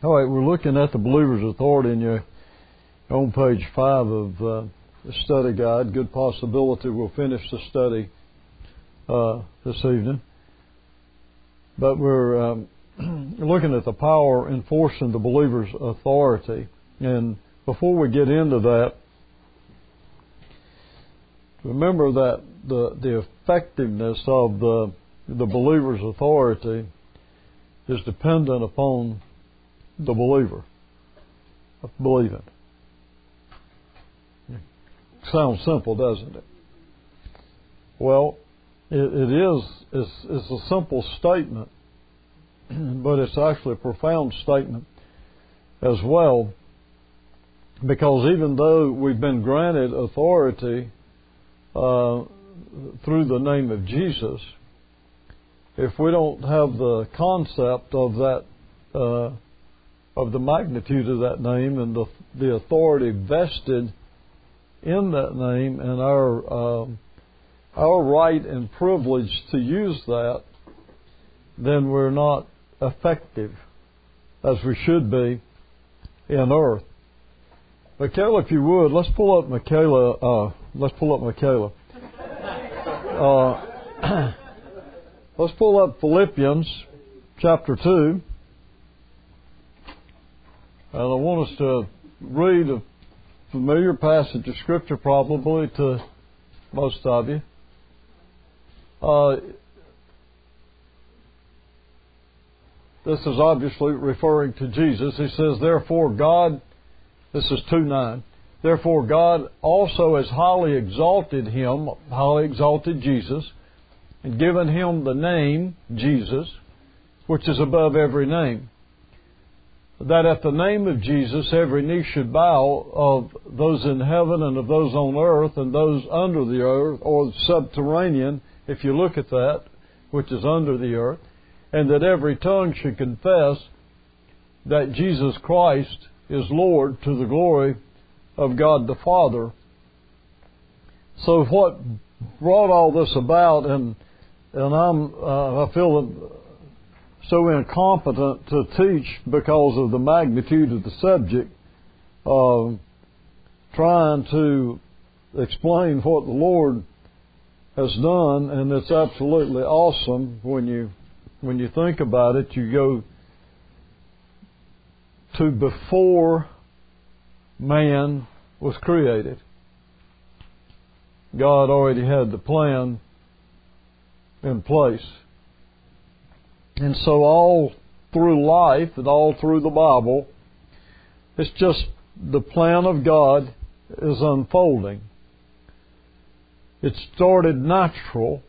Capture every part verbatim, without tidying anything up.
All right, we're looking at the believer's authority in your on page five of uh, the study guide. Good possibility we'll finish the study uh, this evening. But we're um, looking at the power enforcing the believer's authority. And before we get into that, remember that the the effectiveness of the the believer's authority is dependent upon the believer believing. Sounds simple, doesn't it? Well, it, it is. It's, it's a simple statement, but it's actually a profound statement as well, because even though we've been granted authority uh, through the name of Jesus, if we don't have the concept of that, uh, of the magnitude of that name and the, the authority vested in that name and our um, our right and privilege to use that, then we're not effective as we should be in earth. Michaela, if you would, let's pull up Michaela. Uh, let's pull up Michaela. Uh, let's pull up Philippians chapter two. And I want us to read a familiar passage of Scripture probably to most of you. Uh, this is obviously referring to Jesus. He says, therefore God, this is two nine, therefore God also has highly exalted him, highly exalted Jesus, and given him the name Jesus, which is above every name, that at the name of Jesus every knee should bow, of those in heaven and of those on earth and those under the earth, or subterranean, if you look at that, which is under the earth, and that every tongue should confess that Jesus Christ is Lord, to the glory of God the Father. So what brought all this about, and and I'm uh, I feel so incompetent to teach because of the magnitude of the subject, uh, trying to explain what the Lord has done, and it's absolutely awesome when you when you think about it. You go to before man was created. God already had the plan in place. And so all through life and all through the Bible, it's just the plan of God is unfolding. It started natural,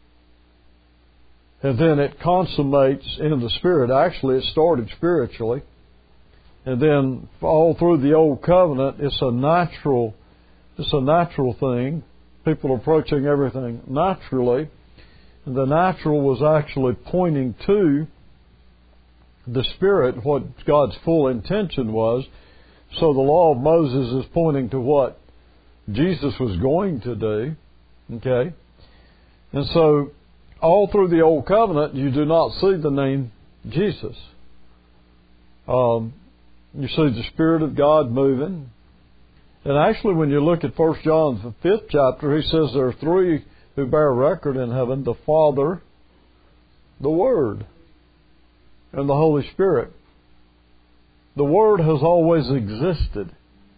and then it consummates in the Spirit. Actually, it started spiritually. And then all through the Old Covenant, it's a natural, it's a natural thing. People approaching everything naturally. The natural was actually pointing to the Spirit, what God's full intention was. So the law of Moses is pointing to what Jesus was going to do. Okay? And so all through the Old Covenant, you do not see the name Jesus. Um, you see the Spirit of God moving. And actually, when you look at First John, the fifth chapter, he says there are three who bear record in heaven: the Father, the Word, and the Holy Spirit. The Word has always existed.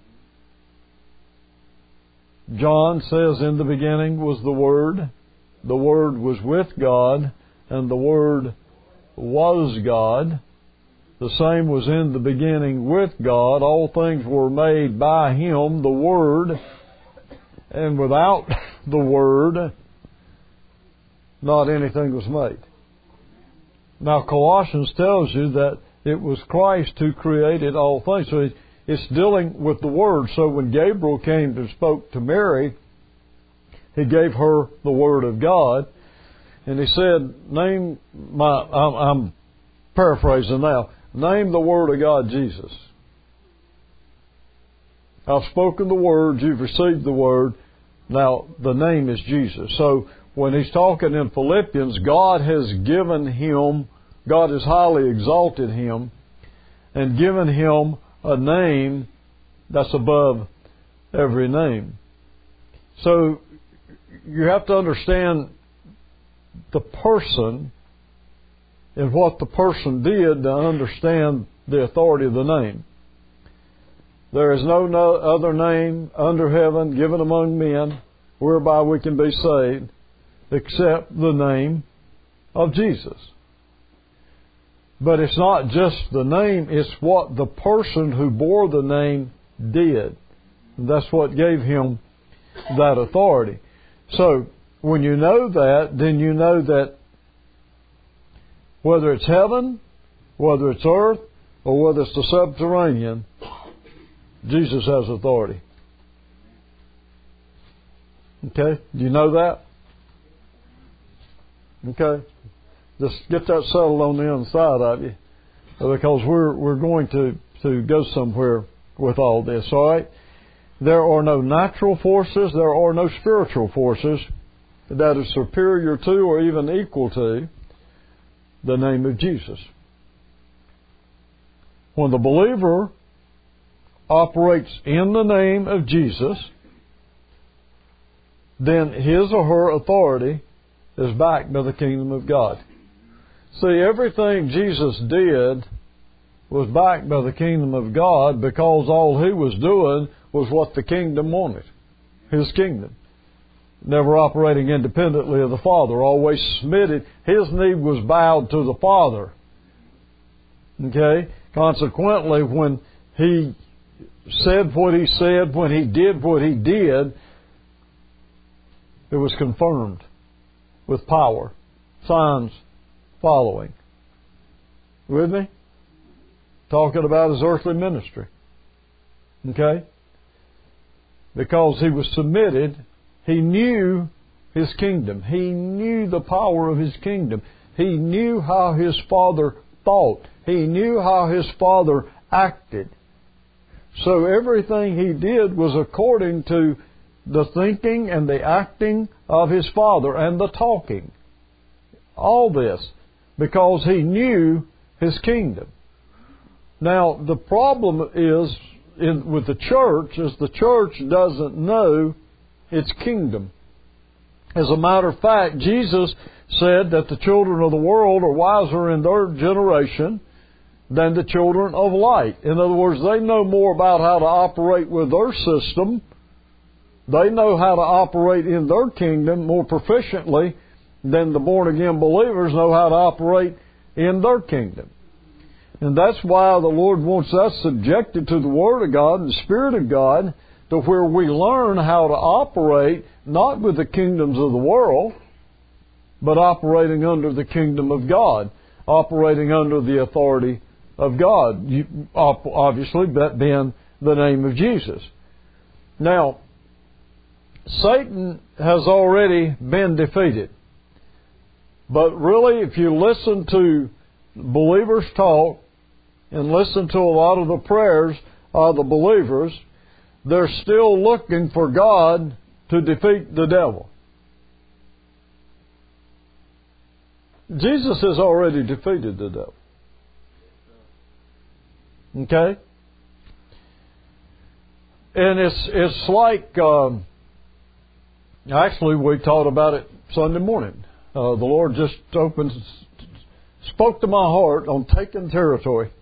John says, in the beginning was the Word, the Word was with God, and the Word was God. The same was in the beginning with God. All things were made by Him, the Word, and without the Word, not anything was made. Now Colossians tells you that it was Christ who created all things. So it's dealing with the Word. So when Gabriel came and spoke to Mary, he gave her the Word of God. And he said, name my, I'm, I'm paraphrasing now, name the Word of God Jesus. I've spoken the Word, you've received the Word. Now the name is Jesus. So when he's talking in Philippians, God has given him, God has highly exalted him, and given Him a name that's above every name. So you have to understand the person and what the person did to understand the authority of the name. There is no, no other name under heaven given among men whereby we can be saved except the name of Jesus. But it's not just the name, it's what the person who bore the name did. And that's what gave him that authority. So, when you know that, then you know that whether it's heaven, whether it's earth, or whether it's the subterranean, Jesus has authority. Okay? Do you know that? Okay? Just get that settled on the inside of you, because we're we're going to, to go somewhere with all this. All right? There are no natural forces, there are no spiritual forces that are superior to or even equal to the name of Jesus. When the believer operates in the name of Jesus, then his or her authority is backed by the kingdom of God. See, everything Jesus did was backed by the kingdom of God, because all He was doing was what the kingdom wanted. His kingdom. Never operating independently of the Father. Always submitted. His knee was bowed to the Father. Okay? Consequently, when He said what He said, when He did what He did, it was confirmed with power. Signs following. With me? Talking about His earthly ministry. Okay? Because He was submitted, He knew His kingdom. He knew the power of His kingdom. He knew how His Father thought. He knew how His Father acted. So everything He did was according to the thinking and the acting of His Father, and the talking. All this because He knew His kingdom. Now, the problem is in, with the church is the church doesn't know its kingdom. As a matter of fact, Jesus said that the children of the world are wiser in their generation than the children of light. In other words, they know more about how to operate with their system. They know how to operate in their kingdom more proficiently than the born-again believers know how to operate in their kingdom. And that's why the Lord wants us subjected to the Word of God and the Spirit of God, to where we learn how to operate not with the kingdoms of the world, but operating under the kingdom of God, operating under the authority of God, you, obviously that being the name of Jesus. Now, Satan has already been defeated. But really, if you listen to believers talk and listen to a lot of the prayers of the believers, they're still looking for God to defeat the devil. Jesus has already defeated the devil. Okay? And it's it's like, um, actually we taught about it Sunday morning. Uh, the Lord just opened, spoke to my heart on taking territory.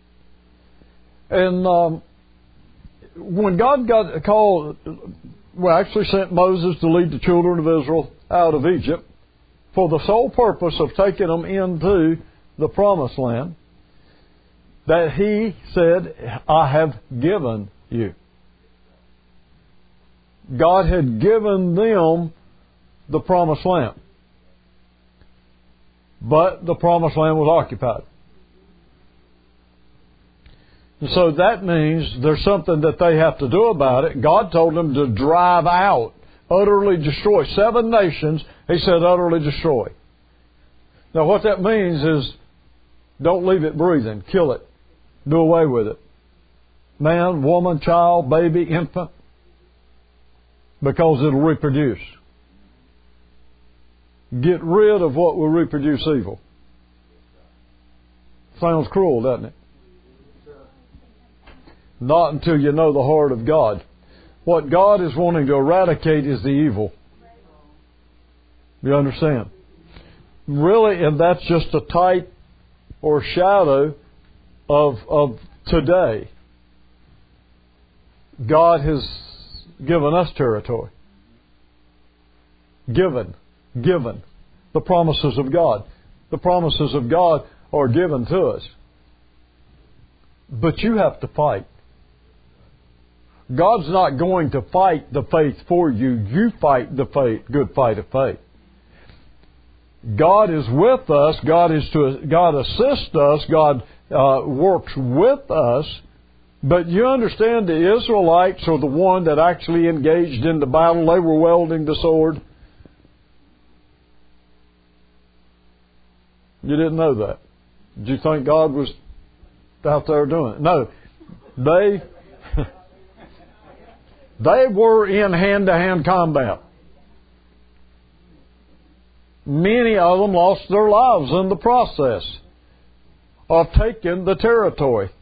And um, when God got called, well, actually sent Moses to lead the children of Israel out of Egypt for the sole purpose of taking them into the promised land, that He said, I have given you. God had given them the promised land. But the promised land was occupied. And so that means there's something that they have to do about it. God told them to drive out, utterly destroy. Seven nations, He said, utterly destroy. Now what that means is, don't leave it breathing. Kill it. Do away with it. Man, woman, child, baby, infant. Because it'll reproduce. Get rid of what will reproduce evil. Sounds cruel, doesn't it? Not until you know the heart of God. What God is wanting to eradicate is the evil. You understand? Really, and that's just a type or shadow of, of today. God has given us territory. Given. Given. The promises of God. The promises of God are given to us. But you have to fight. God's not going to fight the faith for you. You fight the faith, good fight of faith. God is with us. God is to God assists us. God uh, works with us. But you understand, the Israelites are the one that actually engaged in the battle. They were wielding the sword. You didn't know that. Did you think God was out there doing it? No. They they were in hand-to-hand combat. Many of them lost their lives in the process of taking the territory.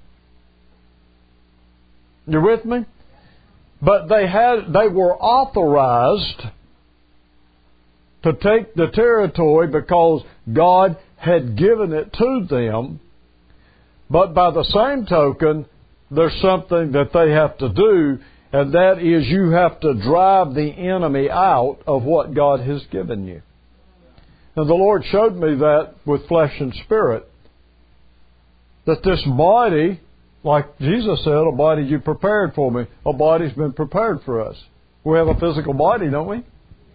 You with me? But they had they were authorized to take the territory because God had given it to them. But by the same token, there's something that they have to do, and that is you have to drive the enemy out of what God has given you. And the Lord showed me that with flesh and spirit, that this body, like Jesus said, a body you prepared for me, a body's been prepared for us. We have a physical body, don't we?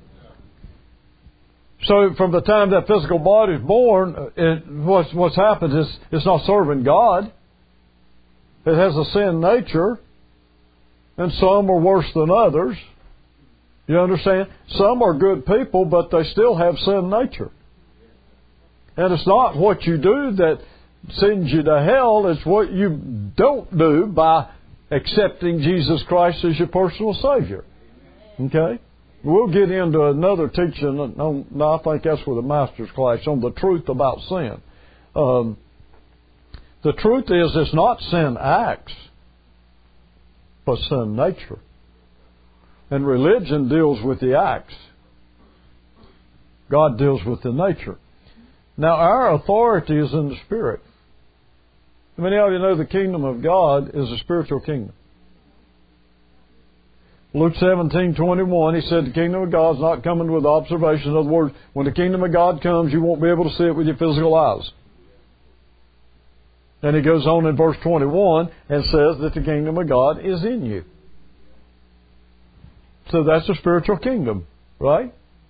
So from the time that physical body is born, it, what's, what's happened is it's not serving God. It has a sin nature, and some are worse than others. You understand? Some are good people, but they still have sin nature. And it's not what you do that sends you to hell, it's what you don't do by accepting Jesus Christ as your personal Savior. Okay? We'll get into another teaching, on, no, I think that's for the master's class, on the truth about sin. Um, the truth is, it's not sin acts, but sin nature. And religion deals with the acts. God deals with the nature. Now, our authority is in the Spirit. Many of you know the kingdom of God is a spiritual kingdom. Luke seventeen twenty-one, he said the kingdom of God is not coming with observation. In other words, when the kingdom of God comes, you won't be able to see it with your physical eyes. And he goes on in verse twenty-one and says that the kingdom of God is in you. So that's a spiritual kingdom, right?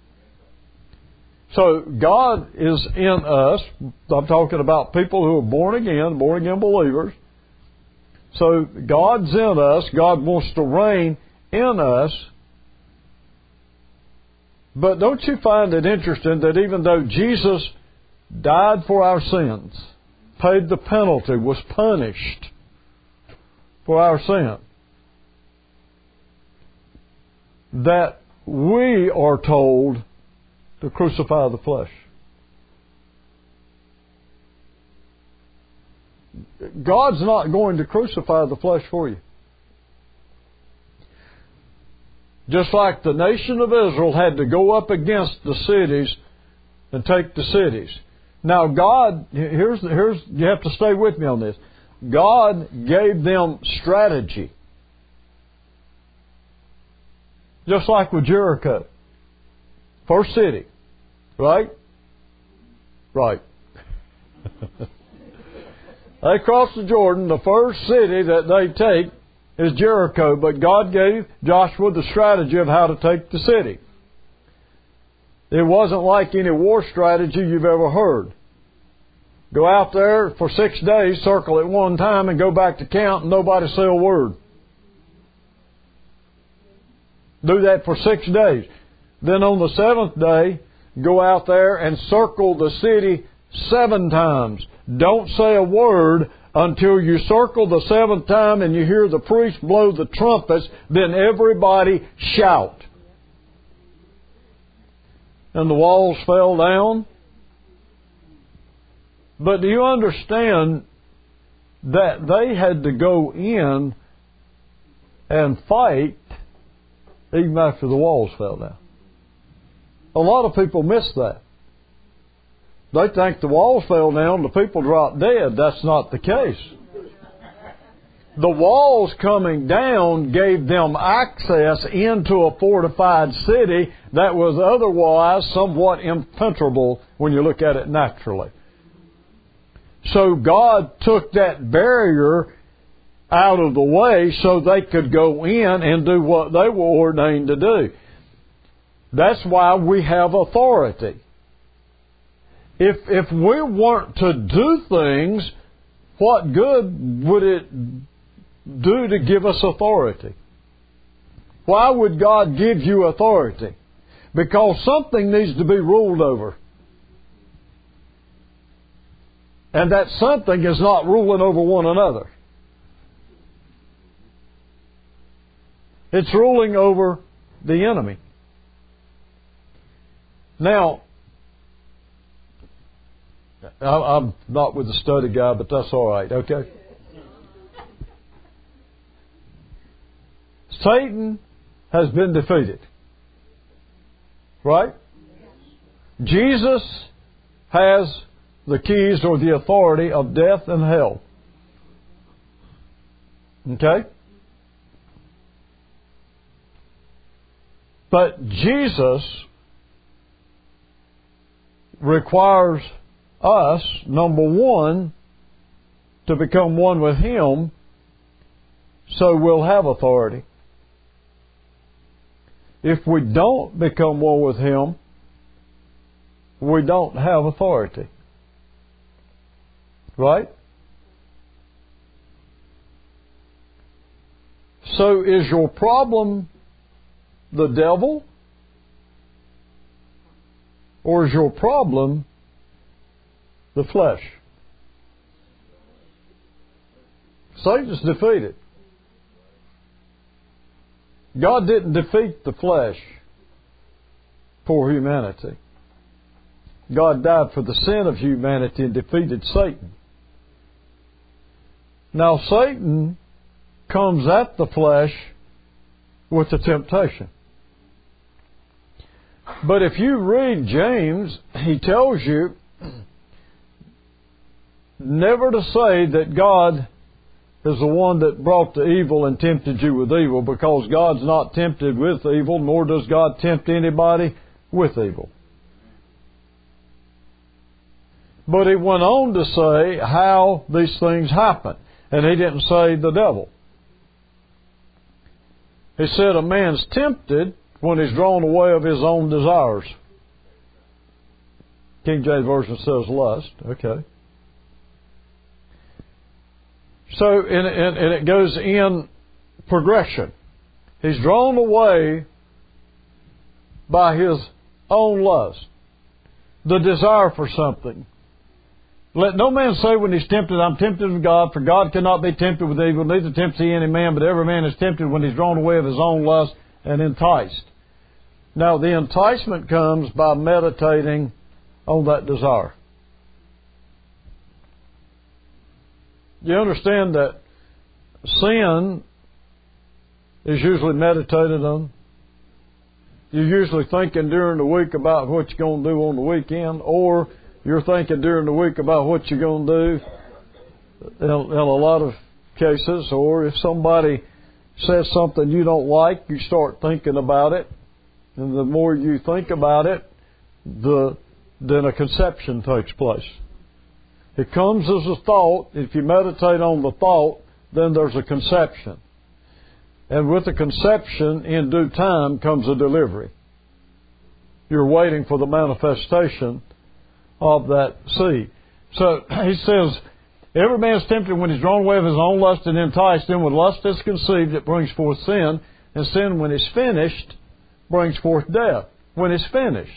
So God is in us. I'm talking about people who are born again, born again believers. So God's in us. God wants to reign in us. But don't you find it interesting that even though Jesus died for our sins, paid the penalty, was punished for our sin, that we are told to crucify the flesh? God's not going to crucify the flesh for you. Just like the nation of Israel had to go up against the cities and take the cities. Now God, here's, here's, you have to stay with me on this. God gave them strategy. Just like with Jericho. First city. Right? Right. They cross the Jordan. The first city that they take is Jericho, but God gave Joshua the strategy of how to take the city. It wasn't like any war strategy you've ever heard. Go out there for six days, circle it one time, and go back to camp, and nobody say a word. Do that for six days. Then on the seventh day, go out there and circle the city seven times. Don't say a word until you circle the seventh time and you hear the priest blow the trumpets, then everybody shout. And the walls fell down. But do you understand that they had to go in and fight even after the walls fell down. A lot of people miss that. They think the walls fell down, the people dropped dead. That's not the case. The walls coming down gave them access into a fortified city that was otherwise somewhat impenetrable when you look at it naturally. So God took that barrier out of the way so they could go in and do what they were ordained to do. That's why we have authority. If if we weren't to do things, what good would it do to give us authority? Why would God give you authority? Because something needs to be ruled over. And that something is not ruling over one another. It's ruling over the enemy. Now, I'm not with the study guy, but that's all right, okay? Satan has been defeated. Right? Jesus has the keys or the authority of death and hell. Okay? But Jesus requires us, number one, to become one with Him, so we'll have authority. If we don't become one with Him, we don't have authority. Right? So is your problem the devil? Or is your problem the flesh? Satan's defeated. God didn't defeat the flesh for humanity. God died for the sin of humanity and defeated Satan. Now Satan comes at the flesh with the temptation. But if you read James, he tells you never to say that God is the one that brought the evil and tempted you with evil, because God's not tempted with evil, nor does God tempt anybody with evil. But he went on to say how these things happen. And he didn't say the devil. He said a man's tempted when he's drawn away of his own desires. King James Version says lust. Okay. So, and, and, and it goes in progression. He's drawn away by his own lust, the desire for something. Let no man say when he's tempted, I'm tempted of God, for God cannot be tempted with evil, neither tempts he any man, but every man is tempted when he's drawn away of his own lust and enticed. Now, the enticement comes by meditating on that desire. You understand that sin is usually meditated on. You're usually thinking during the week about what you're going to do on the weekend, or you're thinking during the week about what you're going to do in, in a lot of cases. Or if somebody says something you don't like, you start thinking about it. And the more you think about it, the then a conception takes place. It comes as a thought. If you meditate on the thought, then there's a conception. And with the conception, in due time, comes a delivery. You're waiting for the manifestation of that seed. So he says, every man is tempted when he's drawn away of his own lust and enticed. Then when lust is conceived, it brings forth sin. And sin, when it's finished, brings forth death. When it's finished.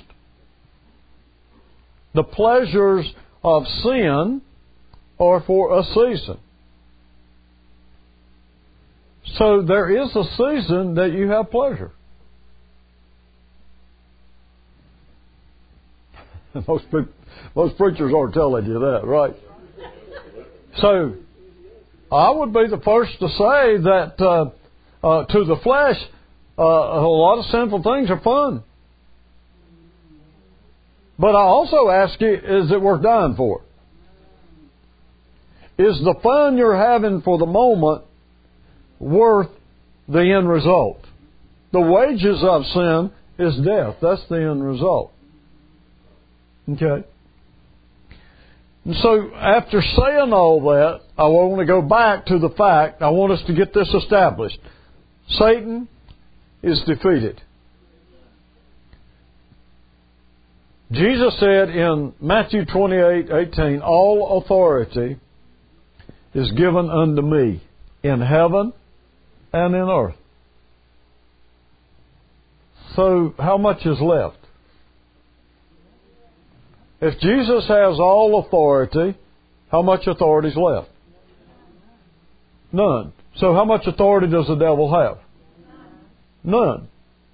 The pleasures of sin are for a season. So there is a season that you have pleasure. Most people, most preachers aren't telling you that, right? So I would be the first to say that uh, Uh, to the flesh, uh, a lot of sinful things are fun. But I also ask you, is it worth dying for? Is the fun you're having for the moment worth the end result? The wages of sin is death. That's the end result. Okay? And so, after saying all that, I want to go back to the fact, I want us to get this established. Satan is defeated. Jesus said in Matthew twenty-eight eighteen, all authority is given unto me in heaven and in earth. So, how much is left? If Jesus has all authority, how much authority is left? None. So how much authority does the devil have? None.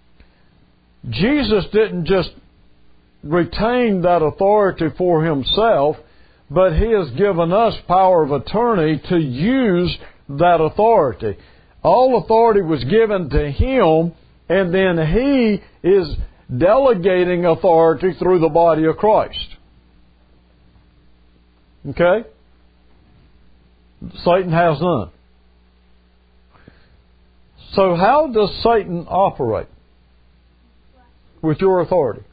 Jesus didn't just retain that authority for himself, but he has given us power of attorney to use that authority. All authority was given to him, and then he is delegating authority through the body of Christ. Okay? Satan has none. So how does Satan operate with your authority?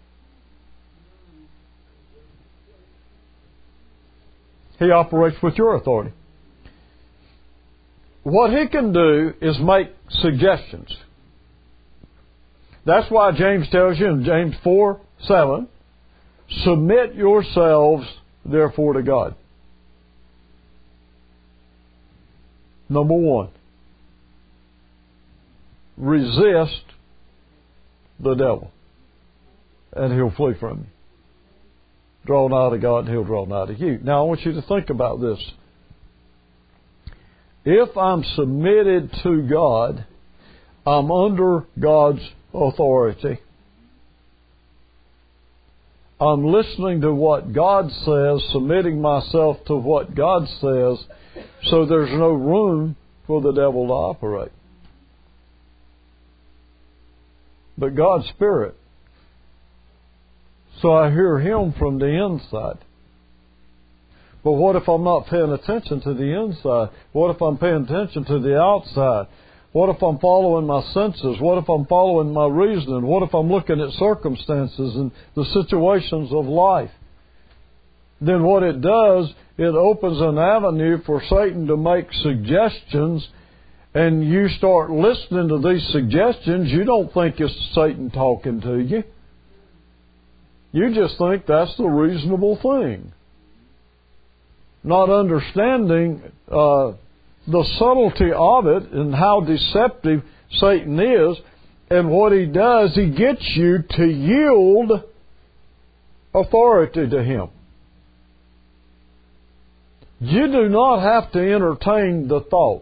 He operates with your authority. What he can do is make suggestions. That's why James tells you in James four seven, submit yourselves therefore to God. Number one, resist the devil, and he'll flee from you. Draw nigh to God, and he'll draw nigh to you. Now, I want you to think about this. If I'm submitted to God, I'm under God's authority. I'm listening to what God says, submitting myself to what God says, so there's no room for the devil to operate. But God's Spirit. So I hear Him from the inside. But what if I'm not paying attention to the inside? What if I'm paying attention to the outside? What if I'm following my senses? What if I'm following my reasoning? What if I'm looking at circumstances and the situations of life? Then what it does, it opens an avenue for Satan to make suggestions, and you start listening to these suggestions. You don't think it's Satan talking to you. You just think that's the reasonable thing. Not understanding uh, the subtlety of it and how deceptive Satan is, and what he does, he gets you to yield authority to him. You do not have to entertain the thought.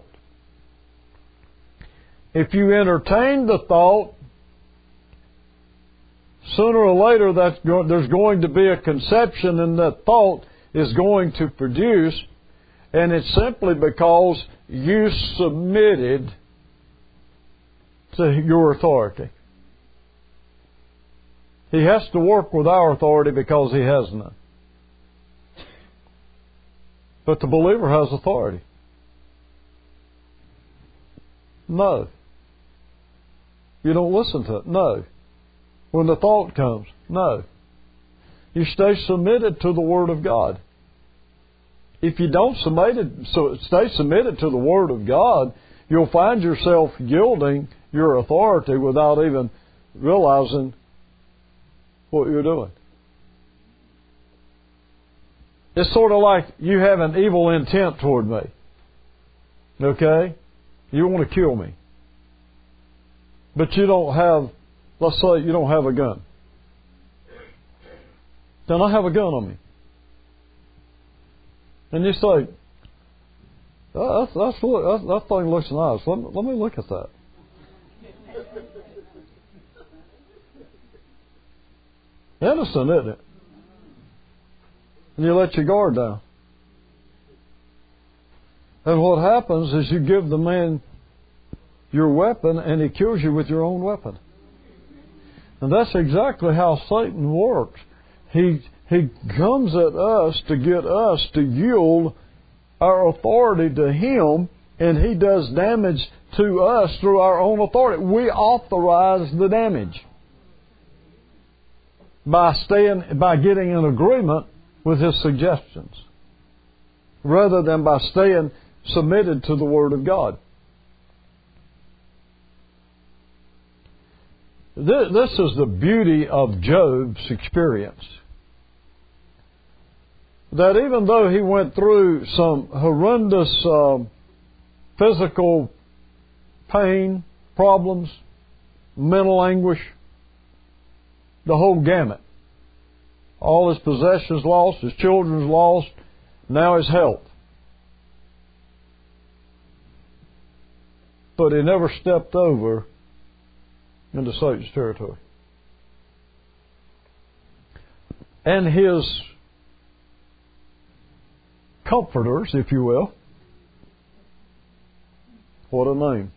If you entertain the thought, sooner or later that's go- there's going to be a conception, and that thought is going to produce, and it's simply because you submitted to your authority. He has to work with our authority because he has none. But the believer has authority. No. You don't listen to it. No. When the thought comes, no. You stay submitted to the Word of God. If you don't submitted, so stay submitted to the Word of God, you'll find yourself yielding your authority without even realizing what you're doing. It's sort of like you have an evil intent toward me. Okay? You want to kill me. But you don't have, let's say you don't have a gun. Then I have a gun on me. And you say, oh, that's, that's, that, that thing looks nice. Let me, let me look at that. Innocent, isn't it? And you let your guard down. And what happens is you give the man your weapon and He kills you with your own weapon. And that's exactly how Satan works. He, he comes at us to get us to yield our authority to Him, and He does damage to us through our own authority. We authorize the damage by staying, by getting in agreement with His suggestions, rather than by staying submitted to the Word of God. This is the beauty of Job's experience. That even though he went through some horrendous uh, physical pain, problems, mental anguish, the whole gamut. All his possessions lost, his children's lost, now his health. But he never stepped over into Satan's territory. And his comforters, if you will, what a name,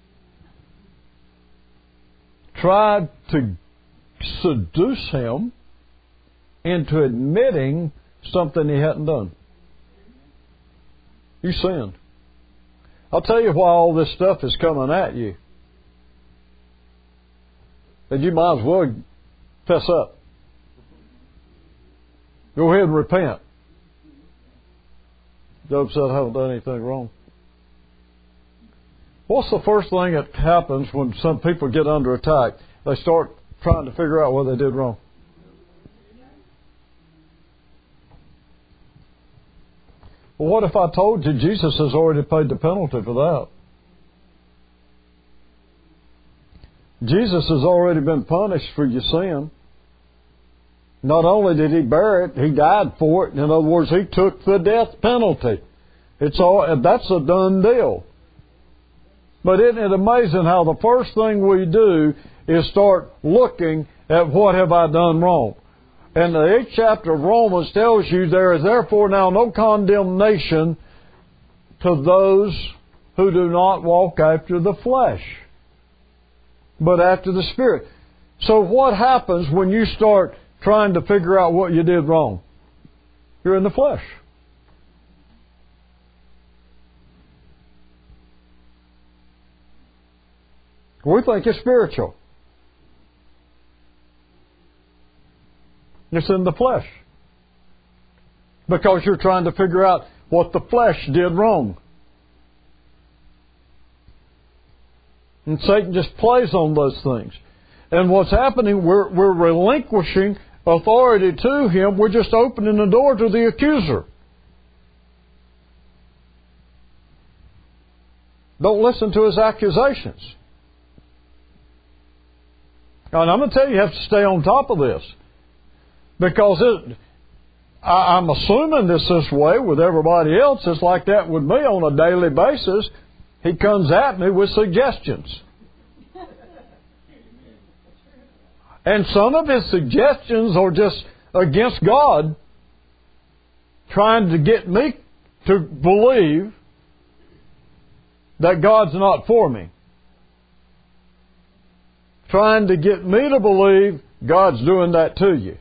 tried to seduce him into admitting something he hadn't done. You sinned. I'll tell you why all this stuff is coming at you. And you might as well fess up. Go ahead and repent. Job said, I haven't done anything wrong. What's the first thing that happens when some people get under attack? They start trying to figure out what they did wrong. Well, what if I told you Jesus has already paid the penalty for that? Jesus has already been punished for your sin. Not only did He bear it, He died for it. In other words, He took the death penalty. It's all, that's a done deal. But isn't it amazing how the first thing we do is start looking at what have I done wrong? And the eighth chapter of Romans tells you there is therefore now no condemnation to those who do not walk after the flesh, but after the Spirit. So what happens when you start trying to figure out what you did wrong? You're in the flesh. We think it's spiritual. It's in the flesh. Because you're trying to figure out what the flesh did wrong. And Satan just plays on those things. And what's happening, we're, we're relinquishing authority to him. We're just opening the door to the accuser. Don't listen to his accusations. And I'm going to tell you, you have to stay on top of this. Because it, I, I'm assuming this this way with everybody else. It's like that with me on a daily basis. He comes at me with suggestions. And some of his suggestions are just against God, trying to get me to believe that God's not for me. Trying to get me to believe God's doing that to you.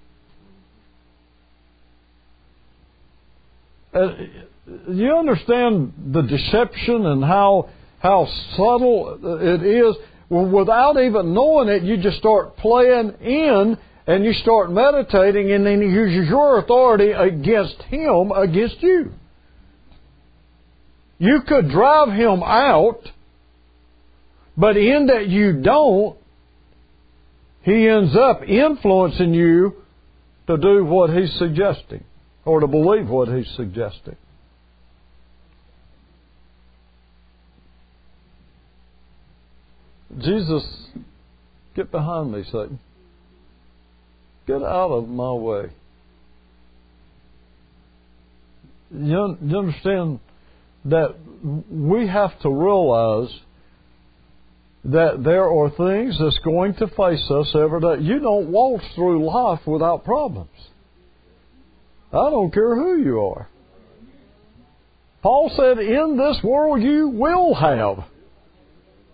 Uh, you understand the deception and how how subtle it is? Well, without even knowing it, you just start playing in and you start meditating, and then he uses your authority against him, against you. You could drive him out, but in that you don't, he ends up influencing you to do what he's suggesting, or to believe what he's suggesting. Jesus, get behind me, Satan. Get out of my way. You, you understand that we have to realize that there are things that's going to face us every day. You don't walk through life without problems. I don't care who you are. Paul said, in this world you will have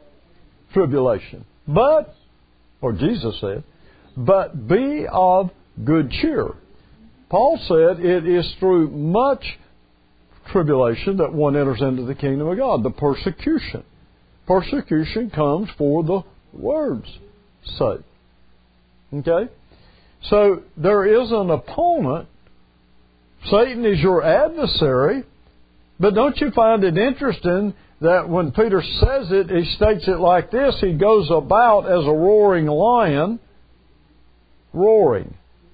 tribulation. But, or Jesus said, but be of good cheer. Paul said it is through much tribulation that one enters into the kingdom of God, the persecution. Persecution comes for the word's sake. Okay? So there is an opponent. Satan is your adversary. But don't you find it interesting that when Peter says it, he states it like this: he goes about as a roaring lion, roaring.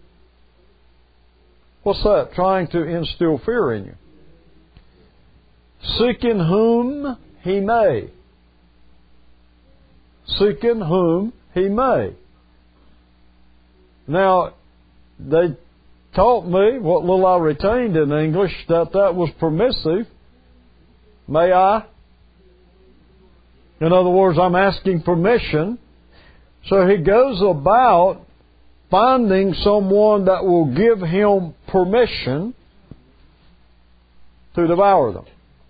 What's that? Trying to instill fear in you. Seeking whom he may. Seeking whom he may. Now, they taught me, what little I retained in English, that that was permissive. May I? In other words, I'm asking permission. So he goes about finding someone that will give him permission to devour them.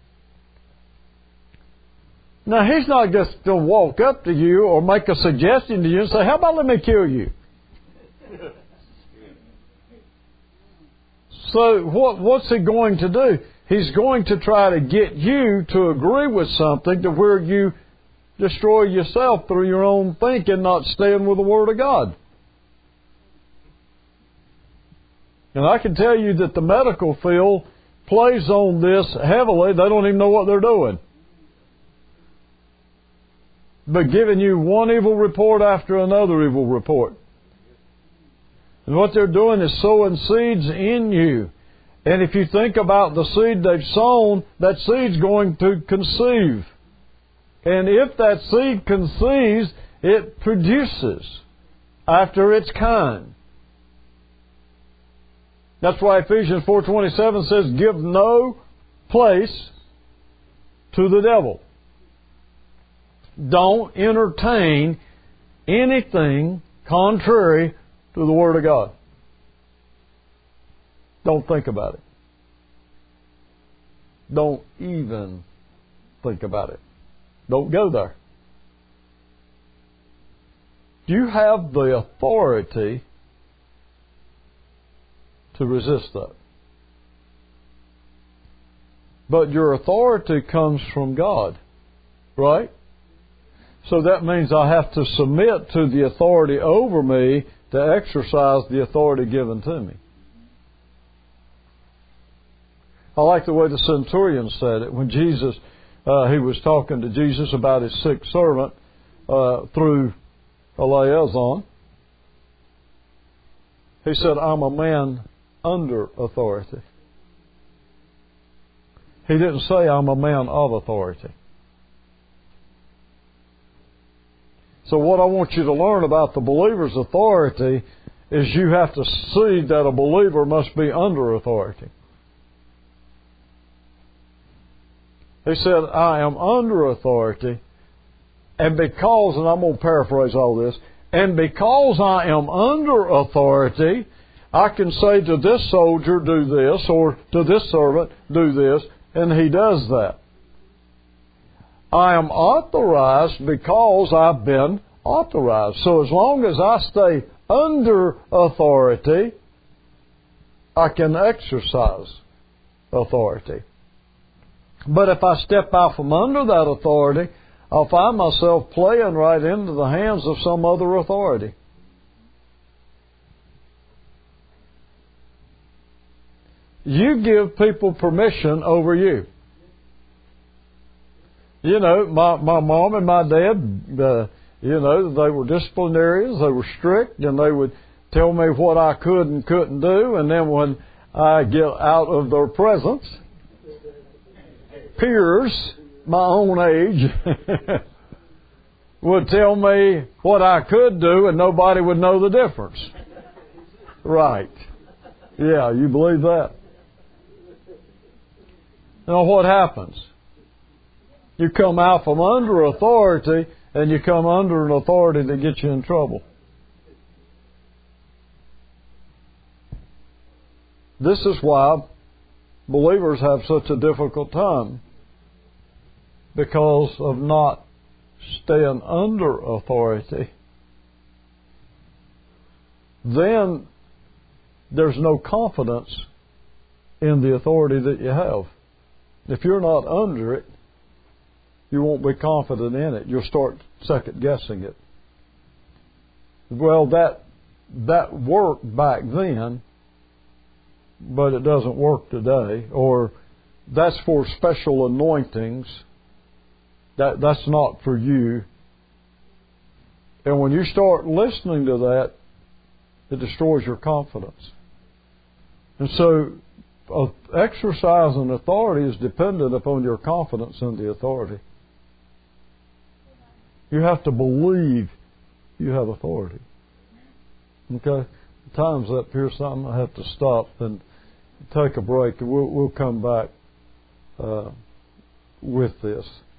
Now, he's not just going to walk up to you or make a suggestion to you and say, how about let me kill you? So what, what's he going to do? He's going to try to get you to agree with something to where you destroy yourself through your own thinking, not staying with the Word of God. And I can tell you that the medical field plays on this heavily. They don't even know what they're doing. But giving you one evil report after another evil report. And what they're doing is sowing seeds in you. And if you think about the seed they've sown, that seed's going to conceive. And if that seed conceives, it produces after its kind. That's why Ephesians four twenty-seven says, give no place to the devil. Don't entertain anything contrary to the Word of God. Don't think about it. Don't even think about it. Don't go there. You have the authority to resist that. But your authority comes from God, right? So that means I have to submit to the authority over me to exercise the authority given to me. I like the way the centurion said it when Jesus, uh, he was talking to Jesus about his sick servant uh, through a liaison. He said, I'm a man under authority. He didn't say I'm a man of authority. So what I want you to learn about the believer's authority is you have to see that a believer must be under authority. He said, I am under authority, and because, and I'm going to paraphrase all this, and because I am under authority, I can say to this soldier, do this, or to this servant, do this, and he does that. I am authorized because I've been authorized. So as long as I stay under authority, I can exercise authority. But if I step out from under that authority, I'll find myself playing right into the hands of some other authority. You give people permission over you. You know, my, my mom and my dad, uh, you know, they were disciplinarians, they were strict, and they would tell me what I could and couldn't do, and then when I get out of their presence, peers, my own age, would tell me what I could do, and nobody would know the difference. Right. Yeah, you believe that? Now what happens? You come out from under authority, and you come under an authority that gets you in trouble. This is why believers have such a difficult time, because of not stand under authority, then there's no confidence in the authority that you have. If you're not under it, you won't be confident in it. You'll start second guessing it. Well, that that worked back then, but it doesn't work today. Or that's for special anointings. That that's not for you. And when you start listening to that, it destroys your confidence. And so, uh, exercising authority is dependent upon your confidence in the authority. You have to believe you have authority. Okay? Time's up here, so I'm going to have to stop and take a break, and we'll, we'll come back uh, with this.